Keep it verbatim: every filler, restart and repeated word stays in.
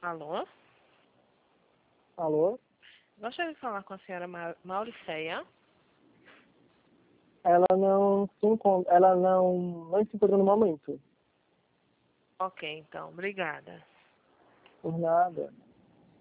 Alô? Alô? Gostaria de falar com a senhora Ma Mauriceia. Ela não se encontra, ela não, não se encontra no momento. Ok, então. Obrigada. Por nada.